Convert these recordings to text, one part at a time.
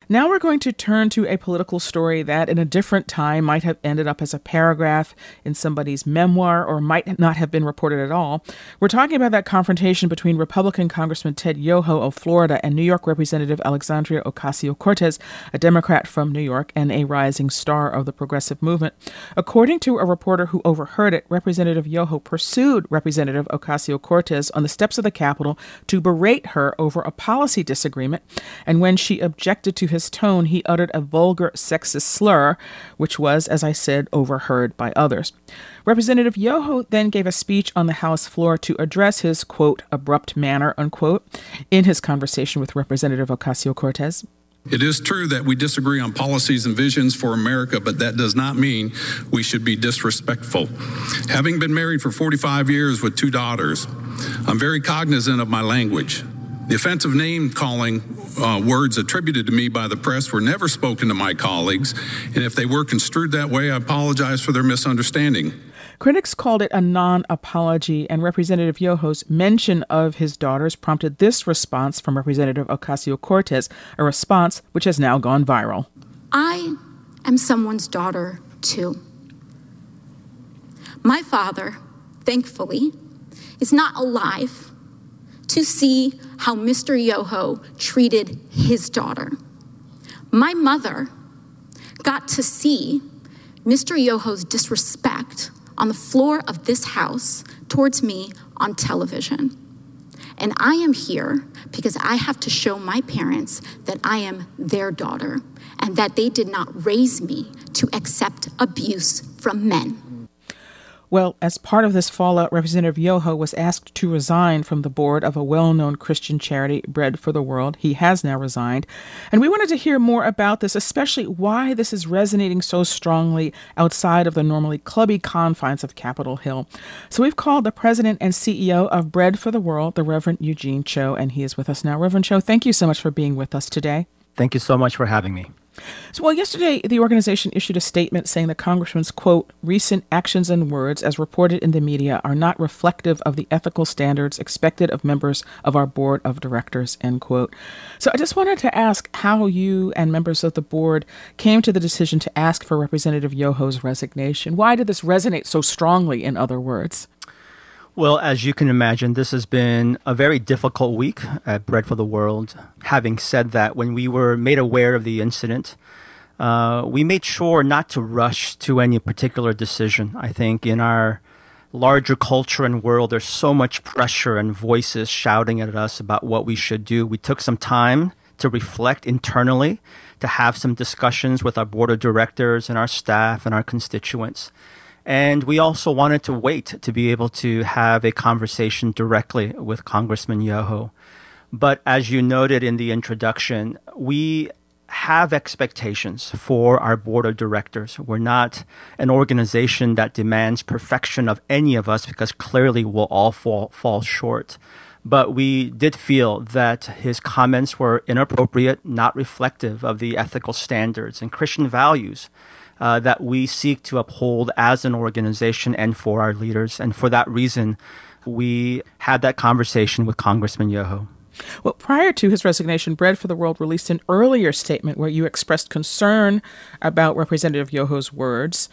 Now we're going to turn to a political story that in a different time might have ended up as a paragraph in somebody's memoir or might not have been reported at all. We're talking about that confrontation between Republican Congressman Ted Yoho of Florida and New York Representative Alexandria Ocasio-Cortez, a Democrat from New York and a rising star of the progressive movement. According to a reporter who overheard it, Representative Yoho pursued Representative Ocasio-Cortez on the steps of the Capitol to berate her over a policy disagreement, and when she objected to his tone, he uttered a vulgar sexist slur, which was, as I said, overheard by others. Representative Yoho then gave a speech on the House floor to address his, quote, abrupt manner, unquote, in his conversation with Representative Ocasio-Cortez. It is true that we disagree on policies and visions for America, but that does not mean we should be disrespectful. Having been married for 45 years with 2 daughters, I'm very cognizant of my language. The offensive name-calling words attributed to me by the press were never spoken to my colleagues, and if they were construed that way, I apologize for their misunderstanding. Critics called it a non-apology, and Representative Yoho's mention of his daughters prompted this response from Representative Ocasio-Cortez, a response which has now gone viral. I am someone's daughter, too. My father, thankfully, is not alive to see how Mr. Yoho treated his daughter. My mother got to see Mr. Yoho's disrespect on the floor of this house towards me on television. And I am here because I have to show my parents that I am their daughter and that they did not raise me to accept abuse from men. Well, as part of this fallout, Representative Yoho was asked to resign from the board of a well-known Christian charity, Bread for the World. He has now resigned. And we wanted to hear more about this, especially why this is resonating so strongly outside of the normally clubby confines of Capitol Hill. So we've called the president and CEO of Bread for the World, the Reverend Eugene Cho, and he is with us now. Reverend Cho, thank you so much for being with us today. Thank you so much for having me. So, well, yesterday, the organization issued a statement saying the congressman's, quote, recent actions and words as reported in the media are not reflective of the ethical standards expected of members of our board of directors, end quote. So I just wanted to ask how you and members of the board came to the decision to ask for Representative Yoho's resignation. Why did this resonate so strongly, in other words? Well, as you can imagine, this has been a very difficult week at Bread for the World. Having said that, when we were made aware of the incident, we made sure not to rush to any particular decision. I think in our larger culture and world, there's so much pressure and voices shouting at us about what we should do. We took some time to reflect internally, to have some discussions with our board of directors and our staff and our constituents. And we also wanted to wait to be able to have a conversation directly with Congressman Yoho. But as you noted in the introduction, we have expectations for our board of directors. We're not an organization that demands perfection of any of us because clearly we'll all fall short. But we did feel that his comments were inappropriate, not reflective of the ethical standards and Christian values that we seek to uphold as an organization and for our leaders. And for that reason, we had that conversation with Congressman Yoho. Well, prior to his resignation, Bread for the World released an earlier statement where you expressed concern about Representative Yoho's words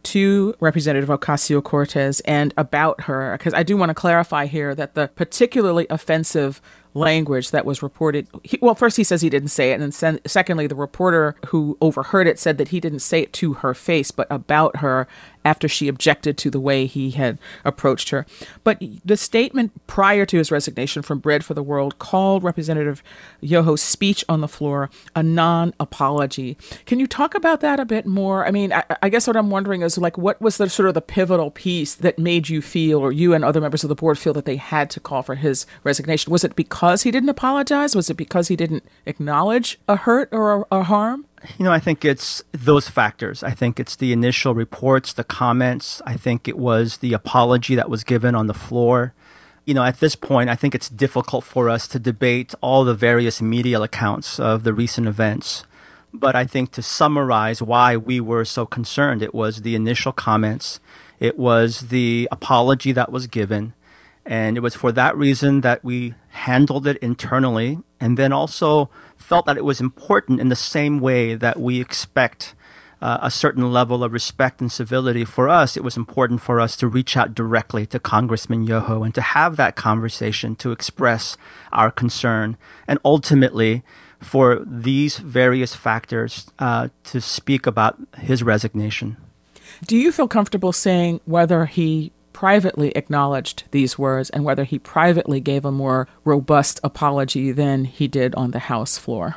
to Representative Ocasio-Cortez and about her, because I do want to clarify here that the particularly offensive language that was reported, first he says he didn't say it, and then secondly, the reporter who overheard it said that he didn't say it to her face, but about her after she objected to the way he had approached her. But the statement prior to his resignation from Bread for the World called Representative Yoho's speech on the floor a non-apology. Can you talk about that a bit more? I mean, I guess what I'm wondering is, like, what was the sort of the pivotal piece that made you feel, or you and other members of the board feel, that they had to call for his resignation? Was it because he didn't apologize? Was it because he didn't acknowledge a hurt or a harm? You know, I think it's those factors. I think it's the initial reports, the comments. I think it was the apology that was given on the floor. You know, at this point, I think it's difficult for us to debate all the various media accounts of the recent events. But I think to summarize why we were so concerned, it was the initial comments. It was the apology that was given. And it was for that reason that we handled it internally, and then also felt that it was important in the same way that we expect a certain level of respect and civility. For us, it was important for us to reach out directly to Congressman Yoho and to have that conversation, to express our concern, and ultimately for these various factors to speak about his resignation. Do you feel comfortable saying whether he privately acknowledged these words and whether he privately gave a more robust apology than he did on the House floor?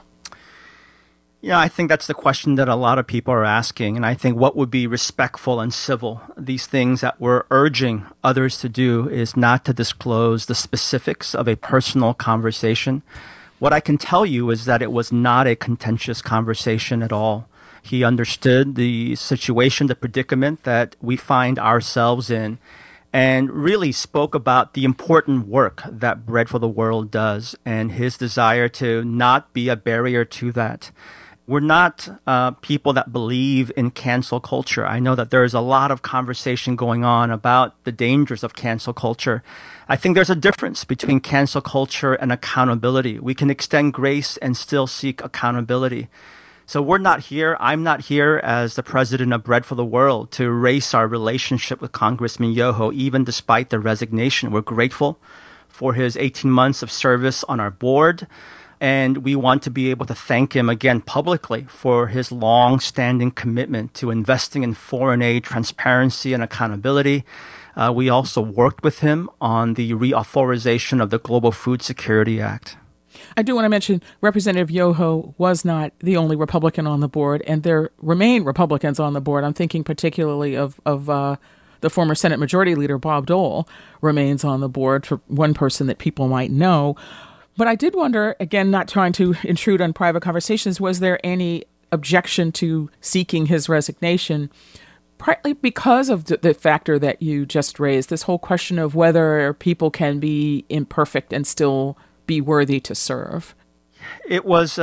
Yeah, I think that's the question that a lot of people are asking. And I think what would be respectful and civil, these things that we're urging others to do, is not to disclose the specifics of a personal conversation. What I can tell you is that it was not a contentious conversation at all. He understood the situation, the predicament that we find ourselves in, and really spoke about the important work that Bread for the World does and his desire to not be a barrier to that. We're not people that believe in cancel culture. I know that there is a lot of conversation going on about the dangers of cancel culture. I think there's a difference between cancel culture and accountability. We can extend grace and still seek accountability. So I'm not here as the president of Bread for the World to erase our relationship with Congressman Yoho, even despite the resignation. We're grateful for his 18 months of service on our board. And we want to be able to thank him again publicly for his long-standing commitment to investing in foreign aid transparency and accountability. We also worked with him on the reauthorization of the Global Food Security Act. I do want to mention Representative Yoho was not the only Republican on the board, and there remain Republicans on the board. I'm thinking particularly of the former Senate Majority Leader, Bob Dole, remains on the board, for one person that people might know. But I did wonder, again, not trying to intrude on private conversations, was there any objection to seeking his resignation? Partly because of the factor that you just raised, this whole question of whether people can be imperfect and still be worthy to serve. It was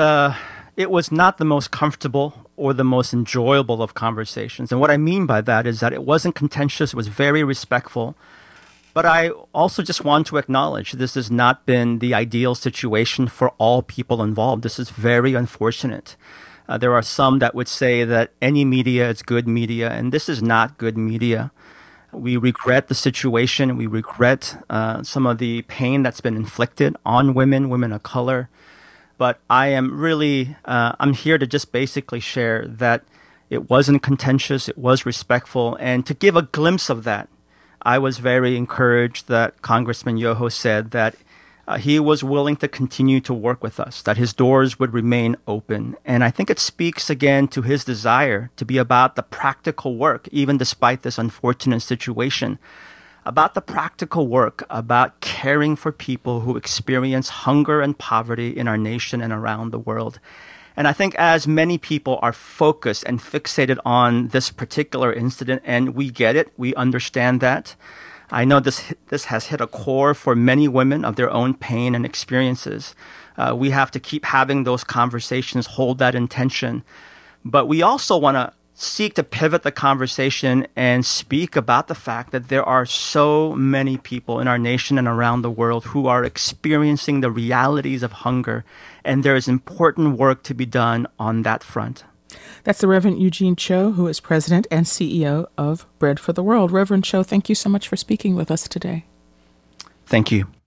not the most comfortable or the most enjoyable of conversations. And what I mean by that is that it wasn't contentious, it was very respectful. But I also just want to acknowledge this has not been the ideal situation for all people involved. This is very unfortunate. There are some that would say that any media is good media, and this is not good media. We regret the situation. We regret some of the pain that's been inflicted on women of color. But I am really, I'm here to just basically share that it wasn't contentious, it was respectful, and to give a glimpse of that. I was very encouraged that Congressman Yoho said that he was willing to continue to work with us, that his doors would remain open. And I think it speaks again to his desire to be about the practical work, even despite this unfortunate situation, about the practical work, about caring for people who experience hunger and poverty in our nation and around the world. And I think as many people are focused and fixated on this particular incident, and we get it, we understand that. I know this has hit a core for many women of their own pain and experiences. We have to keep having those conversations, hold that intention. But we also want to seek to pivot the conversation and speak about the fact that there are so many people in our nation and around the world who are experiencing the realities of hunger, and there is important work to be done on that front. That's the Reverend Eugene Cho, who is president and CEO of Bread for the World. Reverend Cho, thank you so much for speaking with us today. Thank you.